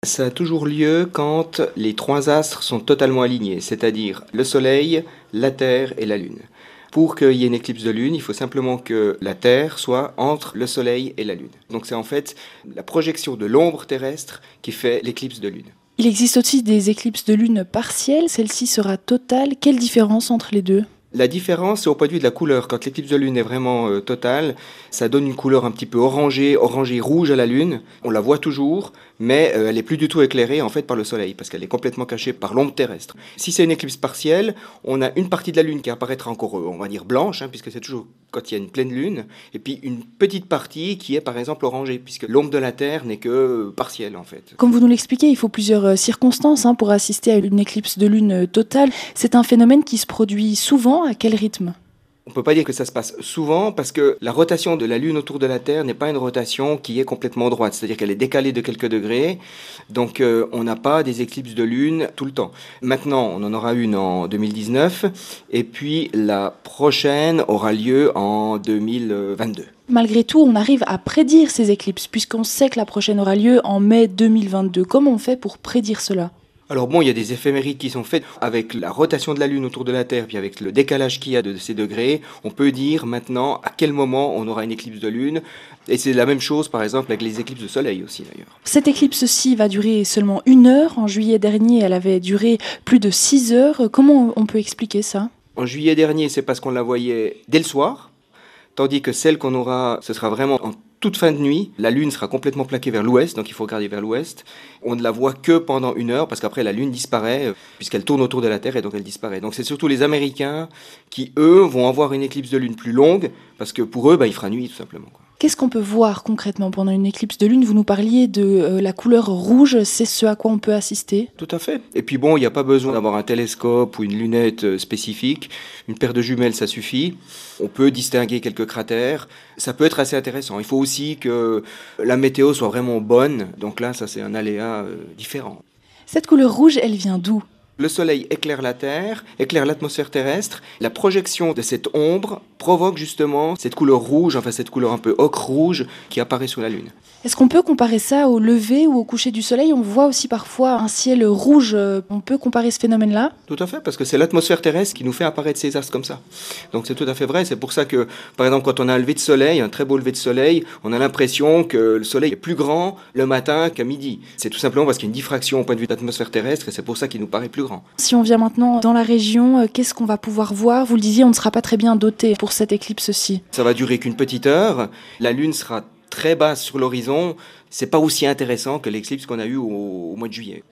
Ça a toujours lieu quand les trois astres sont totalement alignés, c'est-à-dire le Soleil, la Terre et la Lune. Pour qu'il y ait une éclipse de Lune, il faut simplement que la Terre soit entre le Soleil et la Lune. Donc c'est en fait la projection de l'ombre terrestre qui fait l'éclipse de Lune. Il existe aussi des éclipses de lune partielles, celle-ci sera totale. Quelle différence entre les deux ? La différence, c'est au point de vue de la couleur. Quand l'éclipse de Lune est vraiment totale, ça donne une couleur un petit peu orangée rouge à la Lune. On la voit toujours, mais elle n'est plus du tout éclairée en fait par le Soleil, parce qu'elle est complètement cachée par l'ombre terrestre. Si c'est une éclipse partielle, on a une partie de la Lune qui apparaîtra encore, on va dire blanche, puisque c'est toujours quand il y a une pleine Lune, et puis une petite partie qui est par exemple orangée, puisque l'ombre de la Terre n'est que partielle en fait. Comme vous nous l'expliquez, il faut plusieurs circonstances pour assister à une éclipse de lune totale. C'est un phénomène qui se produit souvent. À quel rythme ? On ne peut pas dire que ça se passe souvent parce que la rotation de la Lune autour de la Terre n'est pas une rotation qui est complètement droite, c'est-à-dire qu'elle est décalée de quelques degrés, donc on n'a pas des éclipses de Lune tout le temps. Maintenant, on en aura une en 2019 et puis la prochaine aura lieu en 2022. Malgré tout, on arrive à prédire ces éclipses puisqu'on sait que la prochaine aura lieu en mai 2022. Comment on fait pour prédire cela ? Alors bon, il y a des éphémérides qui sont faites avec la rotation de la Lune autour de la Terre, puis avec le décalage qu'il y a de ces degrés, on peut dire maintenant à quel moment on aura une éclipse de Lune. Et c'est la même chose par exemple avec les éclipses de Soleil aussi d'ailleurs. Cette éclipse-ci va durer seulement 1 heure. En juillet dernier, elle avait duré plus de 6 heures. Comment on peut expliquer ça ? En juillet dernier, c'est parce qu'on la voyait dès le soir, tandis que celle qu'on aura, ce sera vraiment en toute fin de nuit. La Lune sera complètement plaquée vers l'ouest, donc il faut regarder vers l'ouest. On ne la voit que pendant 1 heure, parce qu'après la Lune disparaît, puisqu'elle tourne autour de la Terre et donc elle disparaît. Donc c'est surtout les Américains qui, eux, vont avoir une éclipse de Lune plus longue, parce que pour eux, il fera nuit tout simplement. Qu'est-ce qu'on peut voir concrètement pendant une éclipse de lune ? Vous nous parliez de la couleur rouge, c'est ce à quoi on peut assister ? Tout à fait. Et puis bon, il n'y a pas besoin d'avoir un télescope ou une lunette spécifique. Une paire de jumelles, ça suffit. On peut distinguer quelques cratères. Ça peut être assez intéressant. Il faut aussi que la météo soit vraiment bonne. Donc là, ça c'est un aléa différent. Cette couleur rouge, elle vient d'où ? Le Soleil éclaire la Terre, éclaire l'atmosphère terrestre. La projection de cette ombre provoque justement cette couleur rouge, enfin cette couleur un peu ocre rouge qui apparaît sur la Lune. Est-ce qu'on peut comparer ça au lever ou au coucher du soleil ? On voit aussi parfois un ciel rouge. On peut comparer ce phénomène-là ? Tout à fait, parce que c'est l'atmosphère terrestre qui nous fait apparaître ces astres comme ça. Donc c'est tout à fait vrai. C'est pour ça que, par exemple, quand on a un lever de soleil, un très beau lever de soleil, on a l'impression que le soleil est plus grand le matin qu'à midi. C'est tout simplement parce qu'il y a une diffraction au point de vue de l'atmosphère terrestre et c'est pour ça qu'il nous paraît plus grand. Si on vient maintenant dans la région, qu'est-ce qu'on va pouvoir voir ? Vous le disiez, on ne sera pas très bien doté pour cette éclipse-ci. Ça va durer qu'une petite heure. La Lune sera très basse sur l'horizon. C'est pas aussi intéressant que l'éclipse qu'on a eue au mois de juillet.